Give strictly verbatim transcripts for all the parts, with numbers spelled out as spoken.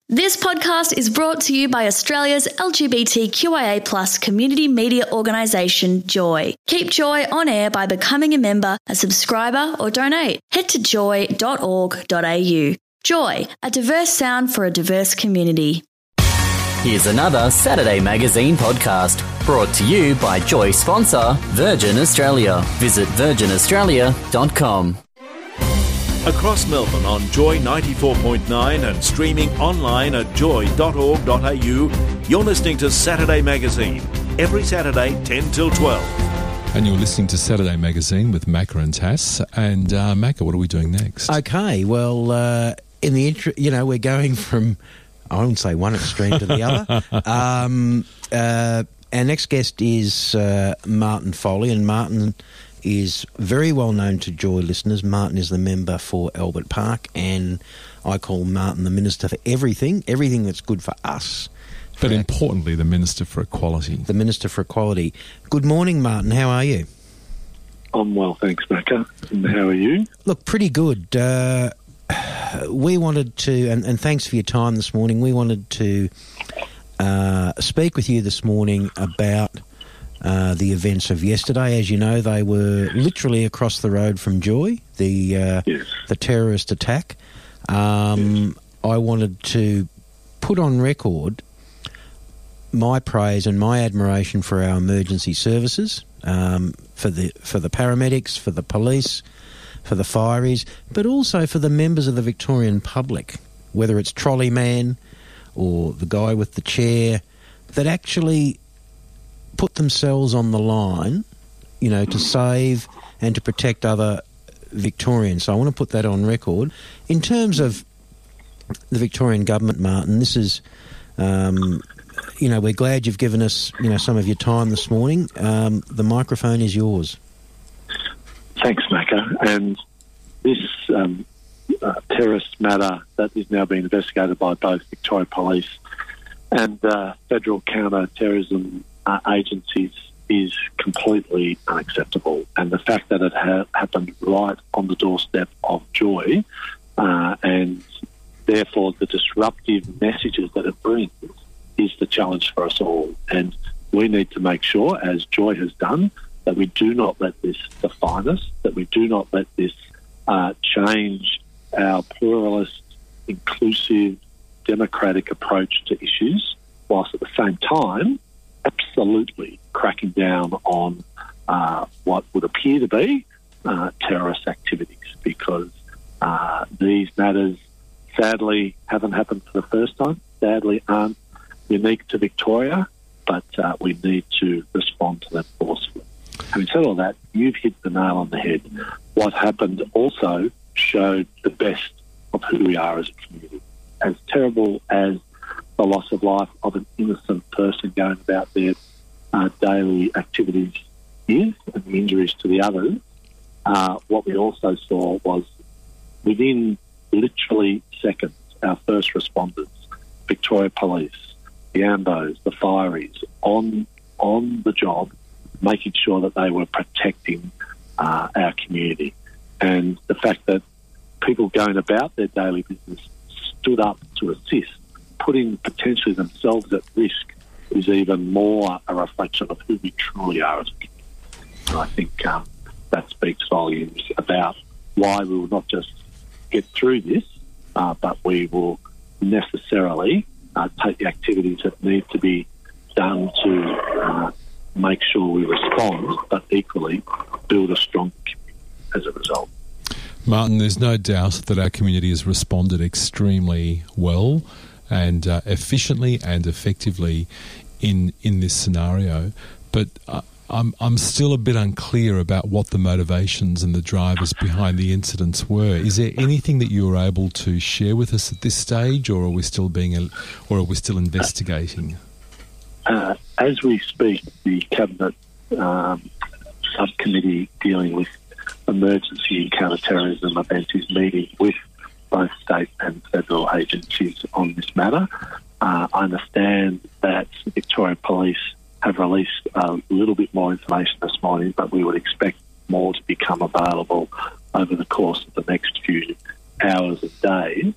This podcast is brought to you by Australia's L G B T Q I A plus community media organisation, Joy. Keep Joy on air by becoming a member, a subscriber or donate. Head to joy dot org dot a u. Joy, a diverse sound for a diverse community. Here's another Saturday Magazine podcast brought to you by Joy sponsor Virgin Australia. Visit virgin australia dot com. Across Melbourne on Joy ninety-four point nine and streaming online at joy dot org dot a u, you're listening to Saturday Magazine, every Saturday ten till twelve. And you're listening to Saturday Magazine with Macca and Tass. And uh, Macca, what are we doing next? Okay, well, uh, in the intro, you know, we're going from, I wouldn't say one extreme to the other. Um, uh, our next guest is uh, Martin Foley, and Martin is very well known to Joy listeners. Martin is the member for Albert Park, and I call Martin the Minister for everything, everything that's good for us. But for importantly, the Minister for Equality. The Minister for Equality. Good morning, Martin. How are you? I'm well, thanks, Macca. And how are you? Look, pretty good. Uh, we wanted to, and, and thanks for your time this morning, we wanted to uh, speak with you this morning about Uh, the events of yesterday. As you know, they were literally across the road from Joy, the uh, yes. the terrorist attack. Um, yes. I wanted to put on record my praise and my admiration for our emergency services, um, for the for the paramedics, for the police, for the fireys, but also for the members of the Victorian public, whether it's Trolley Man or the guy with the chair, that actually put themselves on the line, you know, to save and to protect other Victorians. So I want to put that on record. In terms of the Victorian government, Martin, this is, um, you know, we're glad you've given us, you know, some of your time this morning. Um, the microphone is yours. Thanks, Macca. And this um, uh, terrorist matter that is now being investigated by both Victoria Police and uh, federal counter-terrorism Uh, agencies is completely unacceptable, and the fact that it ha- happened right on the doorstep of Joy, uh, and therefore the disruptive messages that it brings, is the challenge for us all. And we need to make sure, as Joy has done, that we do not let this define us, that we do not let this uh, change our pluralist, inclusive, democratic approach to issues, whilst at the same time absolutely cracking down on uh, what would appear to be uh, terrorist activities, because uh, these matters sadly haven't happened for the first time, sadly aren't unique to Victoria, but uh, we need to respond to them forcefully. Having said all that, you've hit the nail on the head. What happened also showed the best of who we are as a community. As terrible as the loss of life of an innocent person going about their uh, daily activities is, and the injuries to the others, uh, what we also saw was within literally seconds, our first responders, Victoria Police, the Ambos, the fireys, on on the job, making sure that they were protecting uh, our community. And the fact that people going about their daily business stood up to assist, putting potentially themselves at risk, is even more a reflection of who we truly are as a community. And I think um, that speaks volumes about why we will not just get through this, uh, but we will necessarily uh, take the activities that need to be done to uh, make sure we respond, but equally build a strong community as a result. Martin, there's no doubt that our community has responded extremely well and uh, efficiently and effectively in in this scenario, but uh, I'm I'm still a bit unclear about what the motivations and the drivers behind the incidents were. Is there anything that you were able to share with us at this stage, or are we still being, a, or are we still investigating? Uh, as we speak, the Cabinet um, subcommittee dealing with emergency and counter-terrorism events is meeting with both state and federal agencies on this matter. Uh, I understand that Victoria Police have released a little bit more information this morning, but we would expect more to become available over the course of the next few hours and days.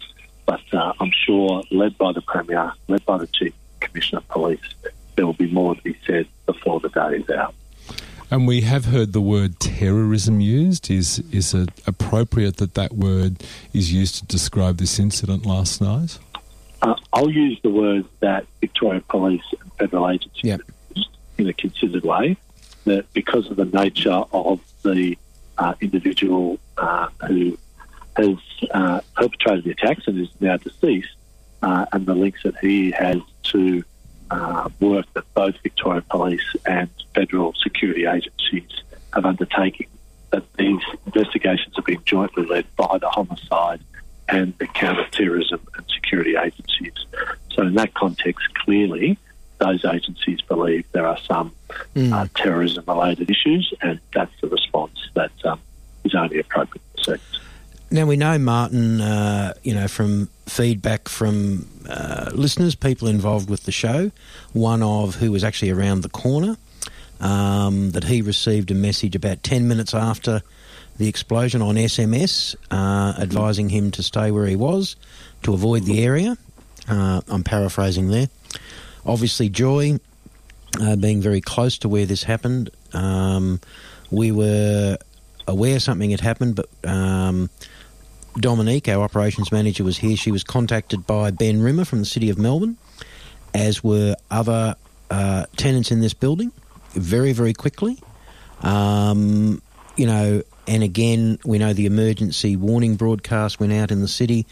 But uh, I'm sure, led by the Premier, led by the Chief Commissioner of Police, there will be more to be said before the day is out. And we have heard the word terrorism used. Is is it appropriate that that word is used to describe this incident last night? Uh, I'll use the words that Victoria Police and federal agencies Yep. used in a considered way, that because of the nature of the uh, individual uh, who has uh, perpetrated the attacks and is now deceased, uh, and the links that he has to uh, work that both Victoria Police and federal security agencies have undertaken, that these investigations have been jointly led by the homicide and the counter-terrorism and security agencies. So in that context, clearly, those agencies believe there are some mm. uh, terrorism-related issues, and that's the response that um, is only appropriate for seconds. Now, we know, Martin, uh, you know, from feedback from uh, listeners, people involved with the show, one of who was actually around the corner, um, that he received a message about ten minutes after the explosion on S M S, uh, advising him to stay where he was, to avoid the area. Uh, I'm paraphrasing there. Obviously, Joy, uh, being very close to where this happened, um, we were aware something had happened, but um, Dominique, our operations manager, was here. She was contacted by Ben Rimmer from the City of Melbourne, as were other uh, tenants in this building, very, very quickly. Um, you know, and again, we know the emergency warning broadcast went out in the city.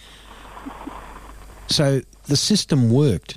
So the system worked,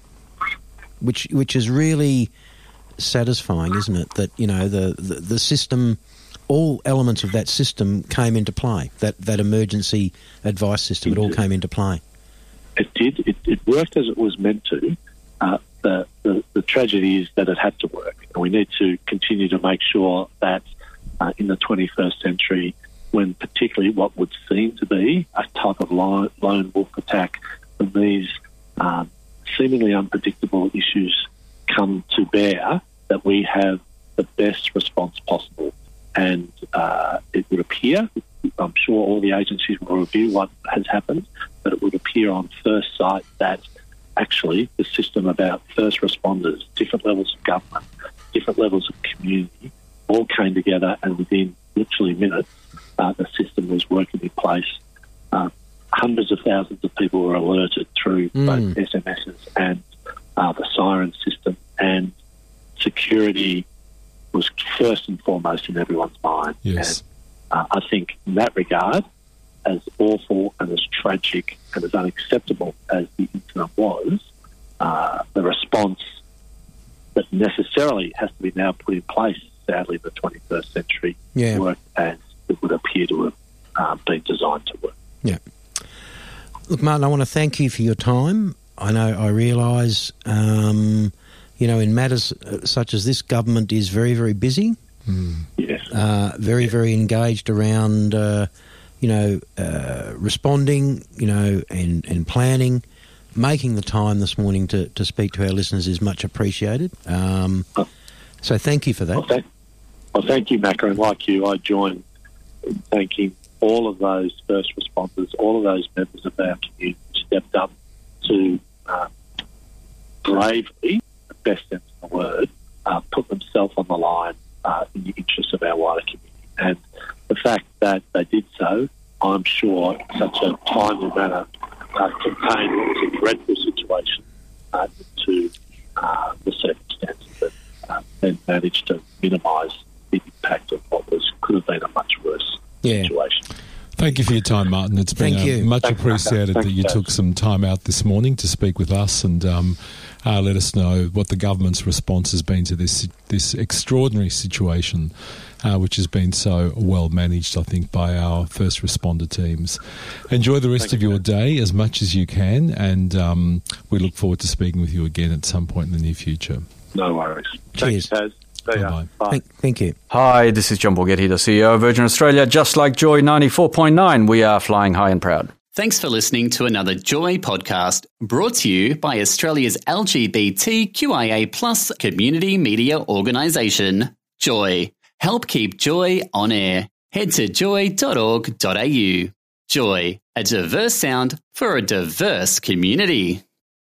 which which is really satisfying, isn't it? That, you know, the, the, the system, all elements of that system came into play, that, that emergency advice system, it all came into play. It did. It, it worked as it was meant to. Uh, the, the, the tragedy is that it had to work, and we need to continue to make sure that uh, in the twenty-first century, when particularly what would seem to be a type of lone, lone wolf attack, when these um, seemingly unpredictable issues come to bear, that we have the best response possible. And uh, it would appear, I'm sure all the agencies will review what has happened, but it would appear on first sight that actually the system about first responders, different levels of government, different levels of community, all came together, and within literally minutes, uh, the system was working in place. Uh, hundreds of thousands of people were alerted through mm. both S M Ses and uh, the siren system, and security was first and foremost in everyone's mind. Yes. And uh, I think in that regard, as awful and as tragic and as unacceptable as the incident was, uh, the response that necessarily has to be now put in place, sadly, in the twenty-first century, yeah. worked as it would appear to have uh, been designed to work. Yeah. Look, Martin, I want to thank you for your time. I know, I realise, um, you know, in matters such as this, government is very, very busy. Mm. Yes. Uh, very, very engaged around, uh, you know, uh, responding, you know, and, and planning. Making the time this morning to, to speak to our listeners is much appreciated. Um, oh. So thank you for that. Well, thank, well, thank you, Macca, and like you, I join in thanking all of those first responders, all of those members of our community who stepped up to uh, bravely, the best sense of the word, uh, put themselves on the line uh, in the interests of our wider community. And the fact that they did so, I'm sure, in such a timely manner, uh, contained what was a dreadful situation uh, to uh, the circumstances that uh, then managed to minimise the impact of what was could have been a much worse yeah. situation. Thank you for your time, Martin. It's been Thank uh, you. much Thanks, appreciated Thanks, that you guys. took some time out this morning to speak with us and um, uh, let us know what the government's response has been to this this extraordinary situation, uh, which has been so well managed, I think, by our first responder teams. Enjoy the rest Thank of you, your man. day as much as you can, and um, we look forward to speaking with you again at some point in the near future. No worries. Cheers. Thanks, Taz. See ya. Bye-bye. Bye. Thank, thank you. Hi, this is John Borghetti, the C E O of Virgin Australia. Just like Joy ninety-four point nine, we are flying high and proud. Thanks for listening to another Joy podcast brought to you by Australia's L G B T Q I A plus community media organisation, Joy. Help keep Joy on air. Head to joy dot org dot a u. Joy, a diverse sound for a diverse community.